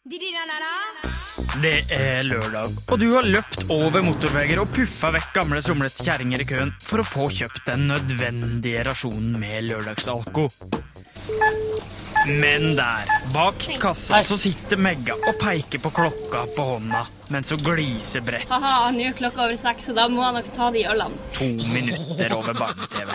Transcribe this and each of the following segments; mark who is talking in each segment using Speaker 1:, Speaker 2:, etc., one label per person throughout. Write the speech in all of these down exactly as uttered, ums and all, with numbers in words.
Speaker 1: Det er lørdag, og du har løpt over motorveier og puffa vekk gamle somlete kjerringer i køen for å få kjøpt den nødvendige rasjonen med lørdagsalko. Men der, bak kassa, så sitter Megga og peker på klokka på hånda, mens hun gliser bredt.
Speaker 2: Haha, nå er klokka over seks, så da må jeg nok ta de ølene.
Speaker 1: To minutter over barne-tv.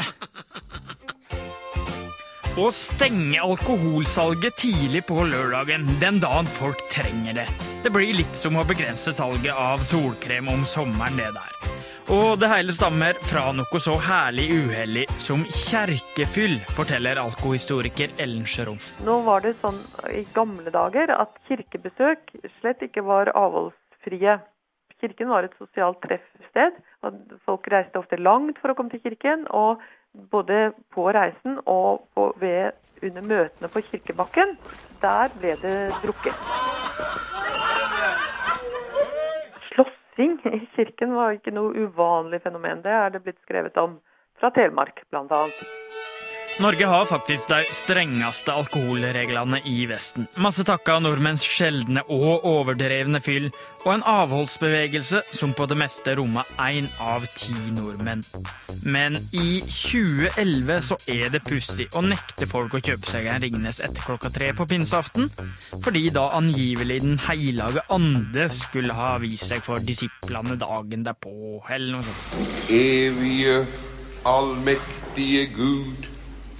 Speaker 1: Å stenge alkoholsalget tidlig på lørdagen, den dagen folk trenger det. Det blir litt som å begrense salget av solkrem om sommeren, det der. Og det hele stammer fra noe så herlig uheldig som kjerkefyll, forteller alkohistoriker Ellen Sjøroff.
Speaker 3: Nå var det sånn i gamle dager at kirkebesøk slett ikke var avholdsfrie. Kirken var et sosialt treffsted, og folk reiste ofte langt for å komme til kirken, og både på reisen og på, ved, under møtene på kirkebakken, der ble det drukket. Slåssing i kirken var ikke noe uvanlig fenomen. Det er det blitt skrevet om fra Telemark, blant annet.
Speaker 1: Norge har faktisk de strengeste alkoholreglene i Vesten. Masse takka nordmenns sjeldne og overdrevne fyll, og en avholdsbevegelse som på det meste rommet en av ti nordmenn. Men i tjue elleve så er det pussig å nekte folk å kjøpe seg en Ringnes etter klokka tre på pinseaften, fordi da angivelig den heilage ande skulle ha vist seg for disiplene dagen derpå, eller noe sånt.
Speaker 4: Evige, allmektige Gud,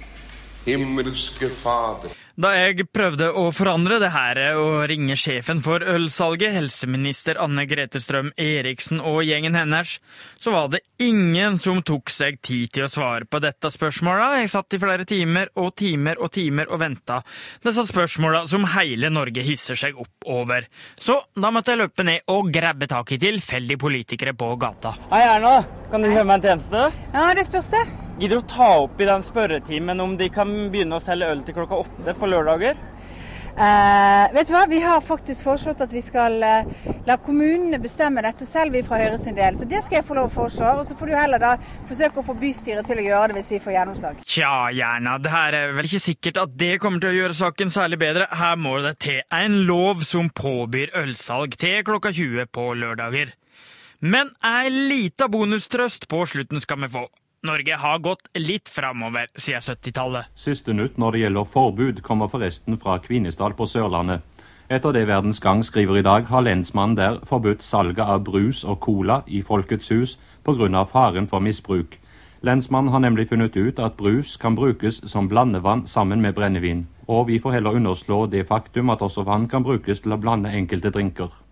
Speaker 4: himmelske Fader.
Speaker 1: Da jeg prøvde å forandre det her og ringe sjefen for ølsalget, helseminister Anne Grete Strøm Eriksen og gjengen hennes, så var det ingen som tok seg tid til å svare på dette spørsmålet. Jeg satt i flere timer og timer og timer og ventet. Disse spørsmålene som hele Norge hisser seg opp over. Så da måtte jeg løpe ned og grabbe tak i tilfeldige politikere på gata.
Speaker 5: Hei Erna, kan du gjøre meg en tjeneste?
Speaker 6: Ja, det spørs det.
Speaker 5: Gidder du ta opp i den spørretimen om de kan begynne å selge øl til klokka åtte på lørdager?
Speaker 6: Uh, vet du hva, vi har faktisk foreslått at vi skal uh, la kommunene bestemme dette selv, vi fra Høyre sin del. Så det skal jeg få lov å foreslå, og så får du heller da forsøke å få bystyret til å gjøre det hvis vi får gjennomslag.
Speaker 1: Tja, gjerne. Det her er vel ikke sikkert at det kommer til å gjøre saken særlig bedre. Her må det til en lov som påbyr ølsalg til klokka tjue på lørdager. Men en liten bonustrøst på slutten skal vi få. Norge har gått litt framover siden syttitallet.
Speaker 7: Siste nytt når det gjelder forbud kommer forresten fra Kvinesdal på Sørlandet. Etter det Verdens Gang skriver i dag, har lensmannen der forbudt salget av brus og cola i Folkets hus på grunn av faren for misbruk. Lensmannen har nemlig funnet ut at brus kan brukes som blandevann sammen med brennevin. Og vi får heller underslå det faktum at også vann kan brukes til å blande enkelte drinker.